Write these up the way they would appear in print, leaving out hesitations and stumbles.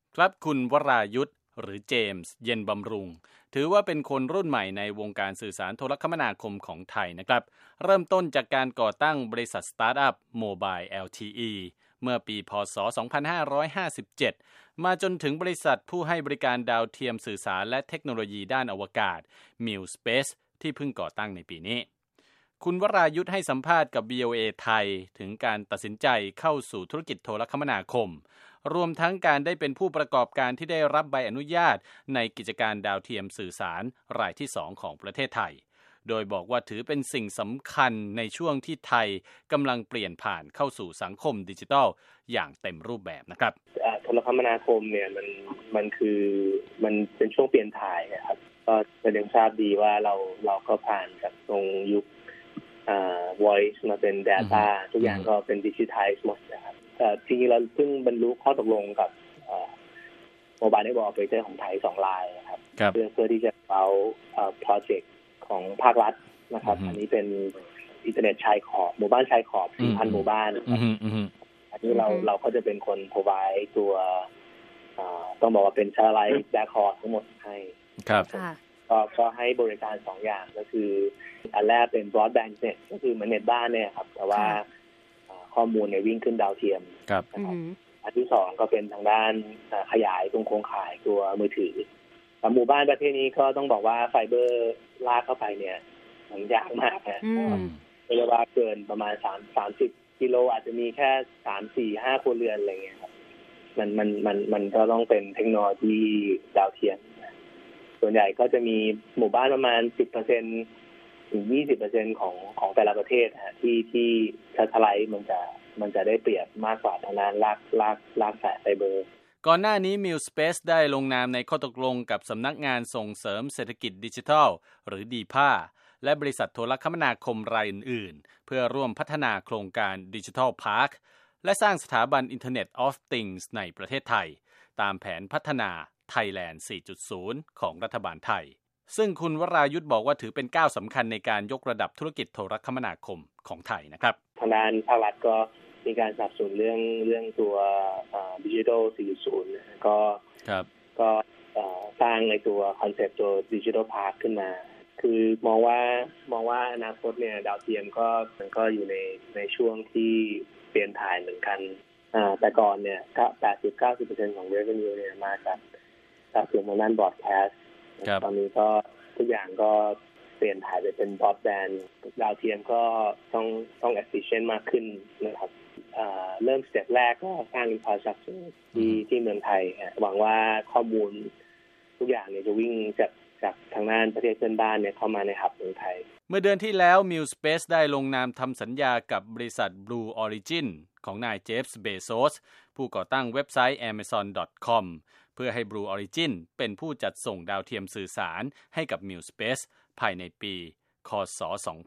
ครับคุณวรายุทธหรือเจมส์เย็นบำรุงถือว่าเป็นคนรุ่นใหม่ในวงการสื่อสารโทรคมนาคมของไทยนะครับเริ่มต้นจากการก่อตั้งบริษัทสตาร์ทอัพ Mobile LTE เมื่อปีพ.ศ. 2557มาจนถึงบริษัทผู้ให้บริการดาวเทียมสื่อสารและเทคโนโลยีด้านอวกาศ MillSpace ที่เพิ่งก่อตั้งในปีนี้คุณวรายุทธให้สัมภาษณ์กับ VOA ไทยถึงการตัดสินใจเข้าสู่ธุรกิจโทรคมนาคมรวมทั้งการได้เป็นผู้ประกอบการที่ได้รับใบอนุญาตในกิจการดาวเทียมสื่อสารรายที่2ของประเทศไทยโดยบอกว่าถือเป็นสิ่งสำคัญในช่วงที่ไทยกำลังเปลี่ยนผ่านเข้าสู่สังคมดิจิทัลอย่างเต็มรูปแบบนะครับโทรคมนาคมเนี่ยมันเป็นช่วงเปลี่ยนถ่ายนะครับก็จะยังทราบดีว่าเราก็ผ่านจากตรงยุคvoice มาเป็น data ทุกอย่างก็เป็น digitize หมดนะครับจริงๆเราเพิ่งบรรลุข้อตกลงกับMobile Network Operator ของไทย2รายครับเพื่อที่จะเอาโปรเจกต์ของภาครัฐนะครับอันนี้เป็นอินเทอร์เน็ตชายขอบหมู่บ้านชายขอบ 4,000 หมู่บ้านอันนี้เราก็จะเป็นคน provide ตัวต้องบอกว่าเป็น satellite backhaul ทั้งหมดให้ครับก็ให้บริการ2อย่างก็คืออันแรกเป็น broadband net ก็คือเหมือนเน็ตบ้านเนี่ยครับแต่ว่าข้อมูลเนี่ยวิ่งขึ้นดาวเทียมนะครับอันที่2ก็เป็นทางด้านขยายตรงโครงข่ายตัวมือถือหมู่บ้านประเภทนี้ก็ต้องบอกว่าไฟเบอร์ลากเข้าไปเนี่ยมันยากมากนะเรียกว่าเกินประมาณ30กิโลอาจจะมีแค่ 3-4-5 ครัวเรือนอะไรเงี้ยครับมันก็ต้องเป็นเทคโนโลยีดาวเทียมส่วนใหญ่ก็จะมีหมู่บ้านประมาณ 10% ถึง 20% ของแต่ละประเทศที่ซัตเทอร์ไลท์มันจะได้เปรียบมากกว่าทางด้านลากสายไฟเบอร์ก่อนหน้านี้ MillSpace ได้ลงนามในข้อตกลงกับสำนักงานส่งเสริมเศรษฐกิจดิจิทัลหรือ DPA และบริษัทโทรคมนาคมรายอื่นๆเพื่อร่วมพัฒนาโครงการ Digital Park และสร้างสถาบัน Internet of Things ในประเทศไทยตามแผนพัฒนา Thailand 4.0 ของรัฐบาลไทยซึ่งคุณวรายุทธบอกว่าถือเป็นก้าวสำคัญในการยกระดับธุรกิจโทรคมนาคมของไทยนะครับทางด้านภาครัฐก็มีการสนับสนุนเรื่องตัวDigital 4.0 ก็สร้างในตัวคอนเซ็ปต์ตัว Digital Park ขึ้นมาคือมองว่าอนาคตเนี่ยดาวเทียมก็อยู่ในช่วงที่เปลี่ยนถ่ายเหมือนกันแต่ก่อนเนี่ยก็ 80-90% ของ revenue เนี่ยมาจากส่วนของด้าน broadcast ตอนนี้ก็ทุกอย่างก็เปลี่ยนถ่ายไปเป็น broadband ดาวเทียมก็ต้อง efficient มากขึ้นนะครับเริ่มสเต็ปแรกก็สร้าง infrastructure ที่เมืองไทยหวังว่าข้อมูลทุกอย่างเนี่ยจะวิ่งจากทางด้านประเทศเพื่อนบ้านเนี่ยเข้ามาในหับเมืองไทยเมื่อเดือนที่แล้ว MillSpace ได้ลงนามทำสัญญากับบริษัท Blue Origin ของนายเจฟส์เบโซสผู้ก่อตั้งเว็บไซต์ Amazon.com เพื่อให้ Blue Origin เป็นผู้จัดส่งดาวเทียมสื่อสารให้กับ MillSpace ภายในปีค.ศ.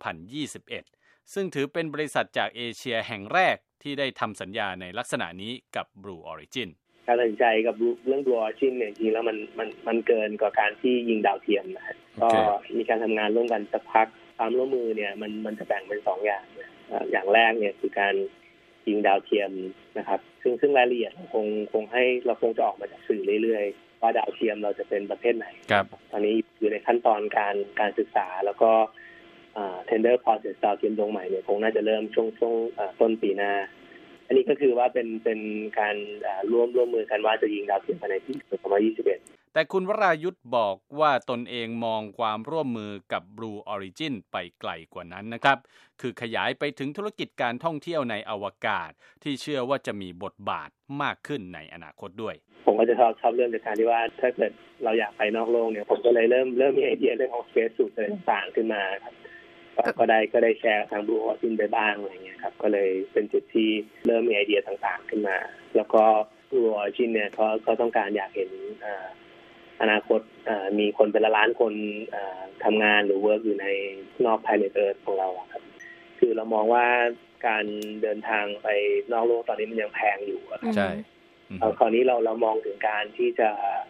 2021ซึ่งถือเป็นบริษัทจากเอเชียแห่งแรกที่ได้ทำสัญญาในลักษณะนี้กับ Blue Origin การตัดสินใจกับเรื่อง Blue Origin เนี่ยจริงๆแล้วมันเกินกว่าการที่ยิงดาวเทียมนะก็มีการทำงานร่วมกันสักพักความร่วมมือเนี่ยมันจะแบ่งเป็น2อย่างอย่างแรกเนี่ยคือการยิงดาวเทียมนะครับซึ่งรายละเอียดคงให้เราคงจะออกมาจากสื่อเรื่อยๆว่าดาวเทียมเราจะเป็นประเภทไหนตอนนี้อยู่ในขั้นตอนการศึกษาแล้วก็tender process ดาวเทียมดวงใหม่เนี่ยคงน่าจะเริ่มช่วงต้นปีหน้าอันนี้ก็คือว่าเป็นการร่วมมือกันว่าจะยิงดาวเทียมภายในปี2021 แต่คุณวรายุทธบอกว่าตนเองมองความร่วมมือกับ Blue Origin ไปไกลกว่านั้นนะครับคือขยายไปถึงธุรกิจการท่องเที่ยวในอวกาศที่เชื่อว่าจะมีบทบาทมากขึ้นในอนาคตด้วยผมก็จะชอบเรื่องจากการที่ว่าถ้าเกิดเราอยากไปนอกโลกเนี่ยผมก็เลยเริ่มมีไอเดียเรื่องของ space suit ต่างๆขึ้นมาครับก็ได้แชร์ทาง Blue Origin ไปบ้างอะไรเงี้ยครับก็เลยเป็นจุดที่เริ่มมีไอเดียต่างๆขึ้นมาแล้วก็ Blue Origin เนี่ยก็ต้องการอยากเห็นอนาคตมีคนเป็นล้านคนทำงานหรือเวิร์กอยู่ในนอก Planet Earth ของเราครับคือเรามองว่าการเดินทางไปนอกโลกตอนนี้มันยังแพงอยู่ใช่คราวนี้เรามองถึงการที่จะ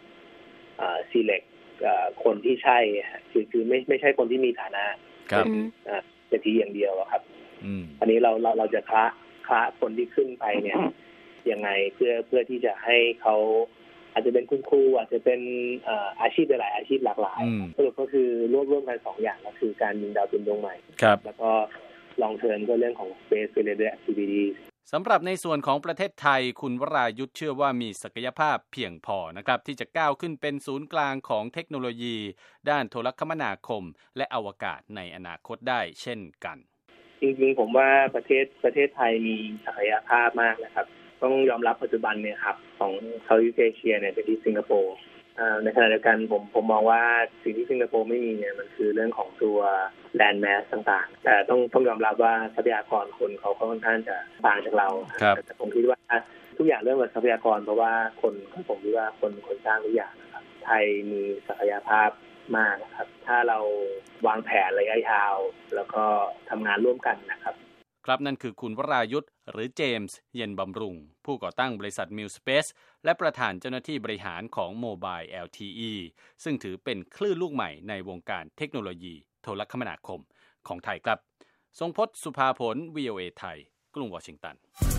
select คนที่ใช่คือไม่ใช่คนที่มีฐานะเป็นเศรษฐีอย่างเดียวครับอันนี้เราจะคละคนที่ขึ้นไปเนี่ยยังไงเพื่อที่จะให้เขาอาจจะเป็นคุณครูอาจจะเป็นอาชีพหลายอาชีพหลากหลายสรุปก็คือร่วมกัน2อย่างก็คือการยิงดาวตุนดวงใหม่แล้วก็ลองเทิร์นก็เรื่องของ space related activities สำหรับในส่วนของประเทศไทยคุณวรายุทธเชื่อว่ามีศักยภาพเพียงพอนะครับที่จะก้าวขึ้นเป็นศูนย์กลางของเทคโนโลยีด้านโทรคมนาคมและอวกาศในอนาคตได้เช่นกันจริงๆผมว่าประเทศไทยมีศักยภาพมากนะครับต้องยอมรับปัจจุบันเนี่ยครับของเซาท์อีสต์เอเชียเนี่ยเป็นที่สิงคโปร์ในขณะเดียวกันผมมองว่าสิ่งที่สิงคโปร์ไม่มีเนี่ยมันคือเรื่องของตัวแลนด์แมสต่างๆแต่ต้องยอมรับว่าทรัพยากรคนเขาค่อนข้างจะต่างจากเราแต่ผมคิดว่าทุกอย่างเรื่องทรัพยากรเพราะว่าผมคิดว่าคนสร้างทุกอย่างนะครับไทยมีศักยภาพมากนะครับถ้าเราวางแผนระยะยาวแล้วก็ทำงานร่วมกันนะครับครับนั่นคือคุณวรายุทธหรือเจมส์เย็นบำรุงผู้ก่อตั้งบริษัท MuSpace และประธานเจ้าหน้าที่บริหารของ Mobile LTE ซึ่งถือเป็นคลื่นลูกใหม่ในวงการเทคโนโลยีโทรคมนาคมของไทยครับทรงพจน์ สุภาผล VOA ไทยกรุงวอชิงตัน